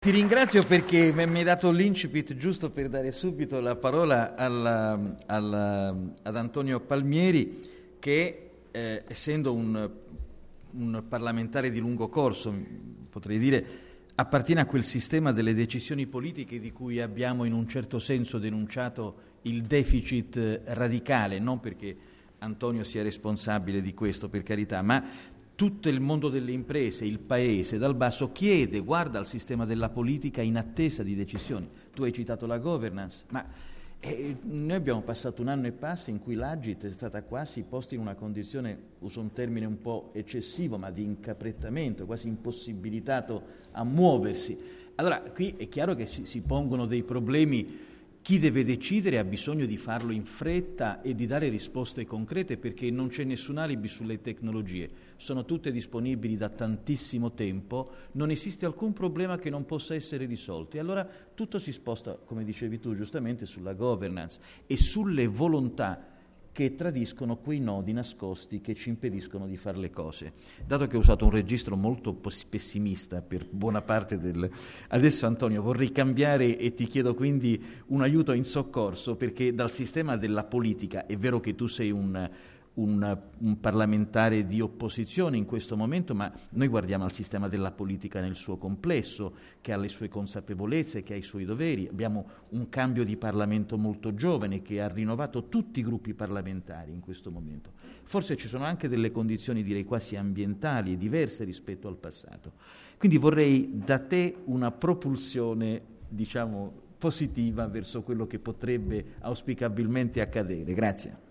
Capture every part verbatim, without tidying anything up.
Ti ringrazio perché mi hai dato l'incipit giusto per dare subito la parola alla, alla, ad Antonio Palmieri che, eh, essendo un, un parlamentare di lungo corso, potrei dire, appartiene a quel sistema delle decisioni politiche di cui abbiamo in un certo senso denunciato il deficit radicale, non perché Antonio sia responsabile di questo, per carità, ma tutto il mondo delle imprese, il paese dal basso chiede, guarda al sistema della politica in attesa di decisioni. Tu hai citato la governance, ma eh, noi abbiamo passato un anno e passa in cui l'Agit è stata quasi posta in una condizione, uso un termine un po' eccessivo, ma di incaprettamento, quasi impossibilitato a muoversi. Allora, qui è chiaro che si, si pongono dei problemi. Chi deve decidere ha bisogno di farlo in fretta e di dare risposte concrete, perché non c'è nessun alibi sulle tecnologie, sono tutte disponibili da tantissimo tempo, non esiste alcun problema che non possa essere risolto e allora tutto si sposta, come dicevi tu giustamente, sulla governance e sulle volontà che tradiscono quei nodi nascosti che ci impediscono di fare le cose. Dato che ho usato un registro molto pessimista per buona parte del... Adesso, Antonio, vorrei cambiare e ti chiedo quindi un aiuto in soccorso, perché dal sistema della politica, è vero che tu sei un, un, un parlamentare di opposizione in questo momento, ma noi guardiamo al sistema della politica nel suo complesso, che ha le sue consapevolezze, che ha i suoi doveri. Abbiamo un cambio di Parlamento molto giovane che ha rinnovato tutti i gruppi parlamentari in questo momento. Forse ci sono anche delle condizioni, direi quasi ambientali, diverse rispetto al passato. Quindi vorrei da te una propulsione, diciamo, positiva verso quello che potrebbe auspicabilmente accadere. Grazie.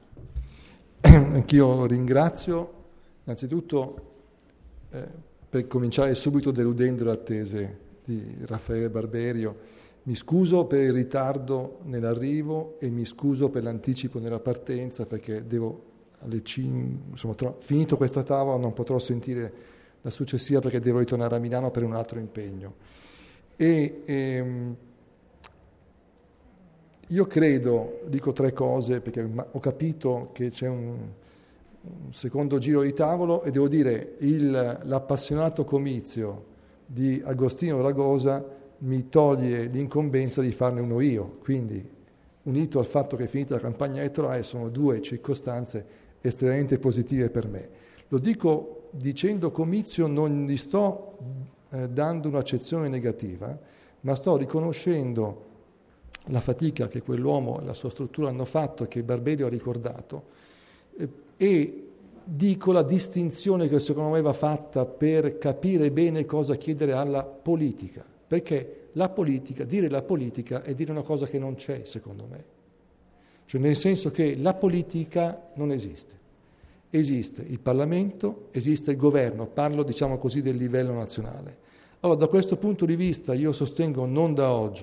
Anch'io ringrazio, innanzitutto eh, per cominciare subito deludendo le attese di Raffaele Barberio. Mi scuso per il ritardo nell'arrivo e mi scuso per l'anticipo nella partenza, perché devo alle cinque, insomma, tro- finito questa tavola non potrò sentire la successiva perché devo ritornare a Milano per un altro impegno. E ehm, io credo, dico tre cose perché ho capito che c'è un, un secondo giro di tavolo e devo dire il, l'appassionato comizio di Agostino Ragosa mi toglie l'incombenza di farne uno io, quindi unito al fatto che è finita la campagna elettorale sono due circostanze estremamente positive per me. Lo dico dicendo comizio, non gli sto eh, dando un'accezione negativa, ma sto riconoscendo la fatica che quell'uomo e la sua struttura hanno fatto, che Barberio ha ricordato, eh, e dico la distinzione che secondo me va fatta per capire bene cosa chiedere alla politica, perché la politica, dire la politica è dire una cosa che non c'è, secondo me, cioè nel senso che la politica non esiste, esiste il Parlamento, esiste il governo, parlo diciamo così del livello nazionale. Allora da questo punto di vista io sostengo non da oggi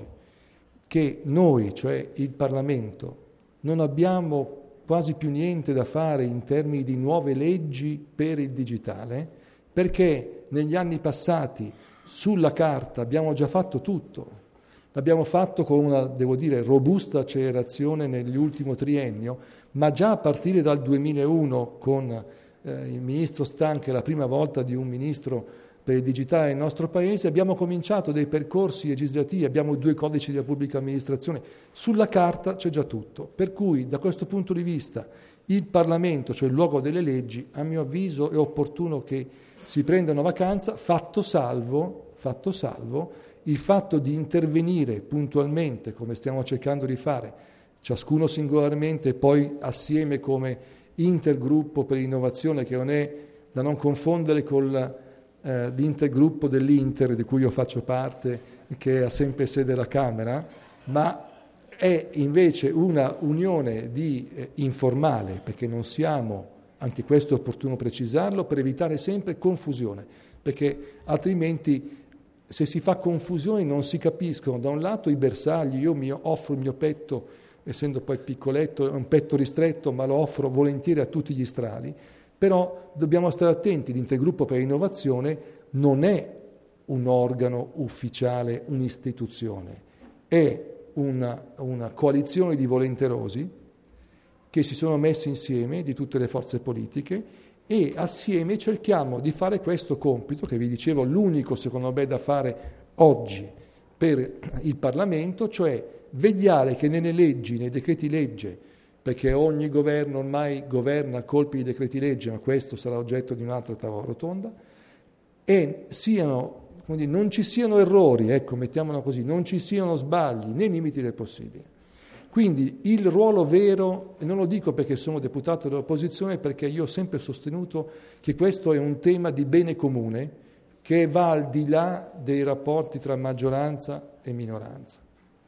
che noi, cioè il Parlamento, non abbiamo quasi più niente da fare in termini di nuove leggi per il digitale, perché negli anni passati sulla carta abbiamo già fatto tutto. L'abbiamo fatto con una, devo dire, robusta accelerazione nell'ultimo triennio, ma già a partire dal duemilauno con eh, il ministro Stanca, la prima volta di un ministro per il digitale nel nostro Paese, abbiamo cominciato dei percorsi legislativi, abbiamo due codici della pubblica amministrazione, sulla carta c'è già tutto, per cui da questo punto di vista il Parlamento, cioè il luogo delle leggi, a mio avviso è opportuno che si prenda una vacanza, fatto salvo, fatto salvo il fatto di intervenire puntualmente, come stiamo cercando di fare, ciascuno singolarmente e poi assieme come intergruppo per l'innovazione, che non è da non confondere con eh, l'intergruppo dell'Inter, di cui io faccio parte, che ha sempre sede alla Camera, ma è invece una unione di, eh, informale, perché non siamo, anche questo è opportuno precisarlo, per evitare sempre confusione, perché altrimenti se si fa confusione non si capiscono da un lato i bersagli. Io mi offro il mio petto, essendo poi piccoletto, è un petto ristretto, ma lo offro volentieri a tutti gli strali, però dobbiamo stare attenti, l'intergruppo per l'innovazione non è un organo ufficiale, un'istituzione, è una, una coalizione di volenterosi che si sono messi insieme di tutte le forze politiche e assieme cerchiamo di fare questo compito, che vi dicevo l'unico secondo me da fare oggi per il Parlamento, cioè vegliare che nelle leggi, nei decreti legge, perché ogni governo ormai governa a colpi di decreti legge, ma questo sarà oggetto di un'altra tavola rotonda, e siano, come dire, non ci siano errori, ecco, mettiamola così, non ci siano sbagli nei limiti del possibile. Quindi il ruolo vero, e non lo dico perché sono deputato dell'opposizione, perché io ho sempre sostenuto che questo è un tema di bene comune che va al di là dei rapporti tra maggioranza e minoranza.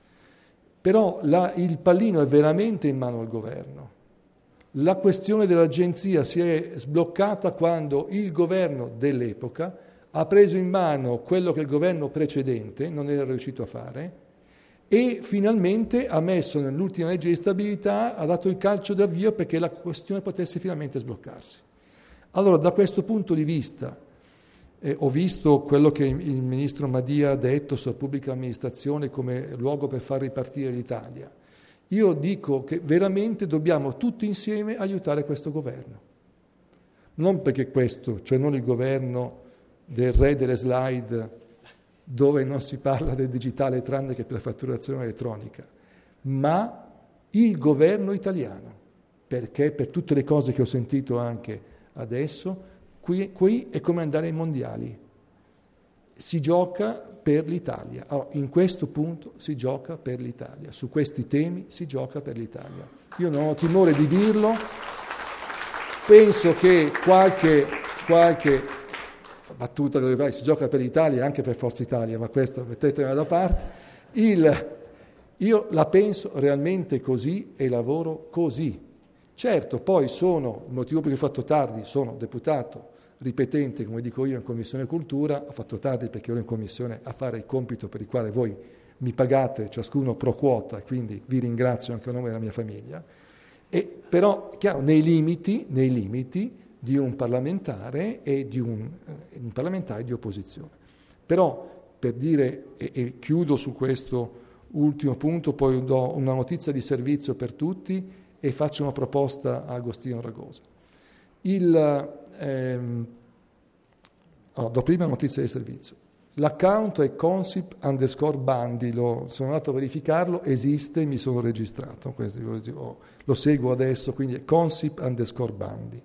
Però la, il pallino è veramente in mano al governo. La questione dell'agenzia si è sbloccata quando il governo dell'epoca ha preso in mano quello che il governo precedente non era riuscito a fare e finalmente ha messo nell'ultima legge di stabilità, ha dato il calcio d'avvio perché la questione potesse finalmente sbloccarsi. Allora, da questo punto di vista, eh, ho visto quello che il ministro Madia ha detto sulla pubblica amministrazione come luogo per far ripartire l'Italia. Io dico che veramente dobbiamo tutti insieme aiutare questo governo. Non perché questo, cioè non il governo del re delle slide, dove non si parla del digitale tranne che per la fatturazione elettronica, ma il governo italiano, perché per tutte le cose che ho sentito anche adesso, qui, qui è come andare ai mondiali, si gioca per l'Italia. Allora, in questo punto si gioca per l'Italia, su questi temi si gioca per l'Italia. Io non ho timore di dirlo, penso che qualche... qualche battuta dove vai, si gioca per l'Italia, anche per Forza Italia, ma questo mettetela da parte. Il, io la penso realmente così e lavoro così. Certo, poi sono, il motivo per cui ho fatto tardi, sono deputato ripetente, come dico io, in Commissione Cultura, ho fatto tardi perché ero in Commissione a fare il compito per il quale voi mi pagate, ciascuno pro quota, e quindi vi ringrazio anche a nome della mia famiglia. E, però, chiaro, nei limiti, nei limiti di un parlamentare e di un, eh, un parlamentare di opposizione. Però, per dire, e, e chiudo su questo ultimo punto, poi do una notizia di servizio per tutti e faccio una proposta a Agostino Ragosa. Il, ehm, oh, do prima notizia di servizio. L'account è consip underscore bandi, lo, sono andato a verificarlo, esiste, mi sono registrato, questo, oh, lo seguo adesso, quindi è consip underscore bandi.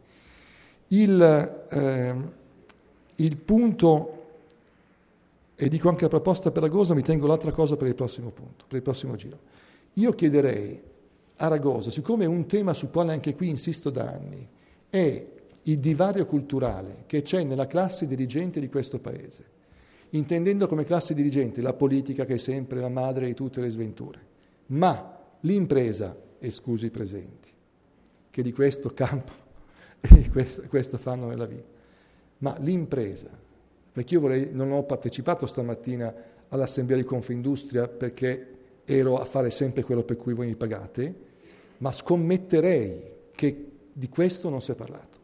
Il, eh, il punto, e dico anche la proposta per Ragosa, mi tengo l'altra cosa per il prossimo punto, per il prossimo giro. Io chiederei a Ragosa, siccome un tema sul quale anche qui insisto da anni è il divario culturale che c'è nella classe dirigente di questo Paese, intendendo come classe dirigente la politica che è sempre la madre di tutte le sventure, ma l'impresa, esclusi i presenti, che di questo campo e questo, questo fanno nella vita, ma l'impresa, perché io vorrei, non ho partecipato stamattina all'assemblea di Confindustria perché ero a fare sempre quello per cui voi mi pagate, ma scommetterei che di questo non si è parlato.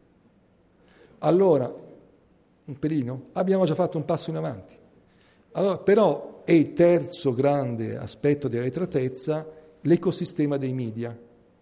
Allora, un pelino, abbiamo già fatto un passo in avanti. Allora, però è il terzo grande aspetto di arretratezza l'ecosistema dei media,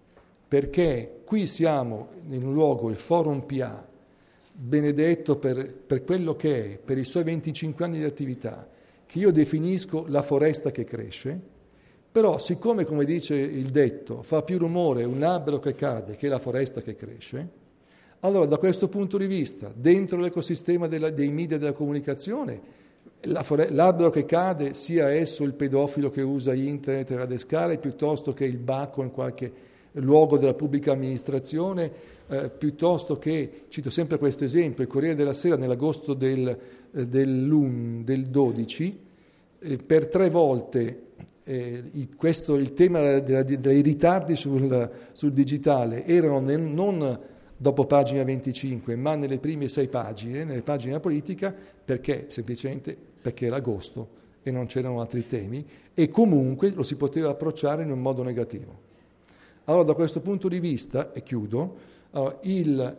perché qui siamo in un luogo, il Forum P A, benedetto per, per quello che è, per i suoi venticinque anni di attività, che io definisco la foresta che cresce, però siccome, come dice il detto, fa più rumore un albero che cade che la foresta che cresce, allora da questo punto di vista, dentro l'ecosistema della, dei media e della comunicazione, la fore- l'albero che cade, sia esso il pedofilo che usa internet e radescale, piuttosto che il bacco in qualche luogo della pubblica amministrazione, eh, piuttosto che, cito sempre questo esempio, il Corriere della Sera nell'agosto del, eh, del, del dodici, eh, per tre volte eh, il, questo, il tema della, dei ritardi sul, sul digitale erano nel, non dopo pagina venticinque, ma nelle prime sei pagine, nelle pagine della politica, perché semplicemente perché era agosto e non c'erano altri temi, e comunque lo si poteva approcciare in un modo negativo. Allora, da questo punto di vista, e chiudo, allora, il,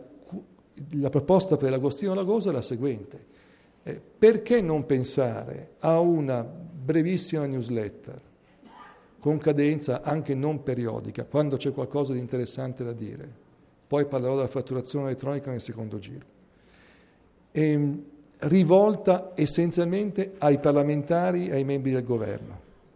la proposta per Agostino Ragosa è la seguente. Eh, perché non pensare a una brevissima newsletter, con cadenza anche non periodica, quando c'è qualcosa di interessante da dire? Poi parlerò della fatturazione elettronica nel secondo giro. E, rivolta essenzialmente ai parlamentari e ai membri del governo.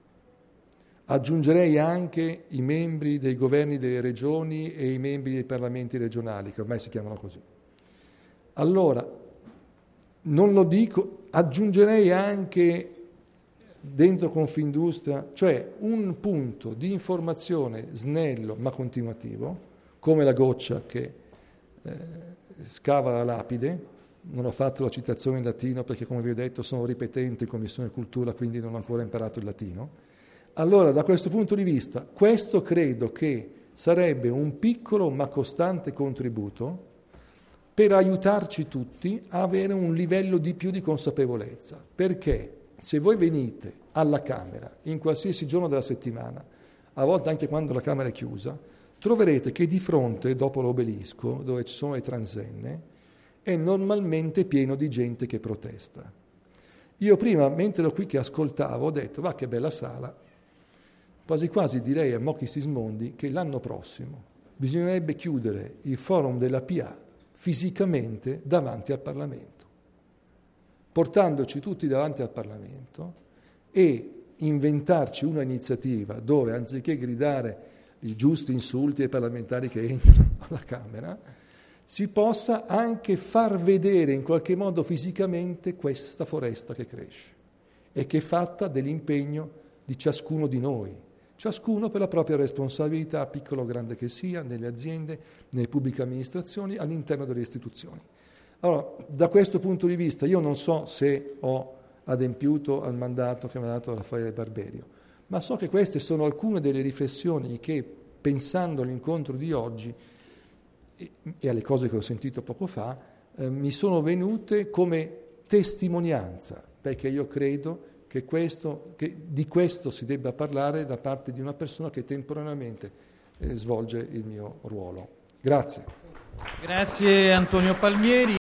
Aggiungerei anche i membri dei governi delle regioni e i membri dei parlamenti regionali, che ormai si chiamano così. Allora, non lo dico, aggiungerei anche dentro Confindustria, cioè un punto di informazione snello ma continuativo, come la goccia che eh, scava la lapide. Non ho fatto la citazione in latino perché, come vi ho detto, sono ripetente in Commissione Cultura, quindi non ho ancora imparato il latino. Allora, da questo punto di vista, questo credo che sarebbe un piccolo ma costante contributo per aiutarci tutti a avere un livello di più di consapevolezza. Perché se voi venite alla Camera in qualsiasi giorno della settimana, a volte anche quando la Camera è chiusa, troverete che di fronte, dopo l'obelisco, dove ci sono le transenne, è normalmente pieno di gente che protesta. Io prima, mentre ero qui che ascoltavo, ho detto, va che bella sala, quasi quasi direi a Mocchi Sismondi che l'anno prossimo bisognerebbe chiudere il forum della P A fisicamente davanti al Parlamento, portandoci tutti davanti al Parlamento e inventarci una iniziativa dove, anziché gridare i giusti insulti ai parlamentari che entrano alla Camera, si possa anche far vedere in qualche modo fisicamente questa foresta che cresce e che è fatta dell'impegno di ciascuno di noi, ciascuno per la propria responsabilità, piccolo o grande che sia, nelle aziende, nelle pubbliche amministrazioni, all'interno delle istituzioni. Allora, da questo punto di vista, io non so se ho adempiuto al mandato che mi ha dato Raffaele Barberio, ma so che queste sono alcune delle riflessioni che, pensando all'incontro di oggi, e alle cose che ho sentito poco fa, eh, mi sono venute come testimonianza, perché io credo che, questo, che di questo si debba parlare da parte di una persona che temporaneamente eh, svolge il mio ruolo. Grazie. Grazie Antonio Palmieri.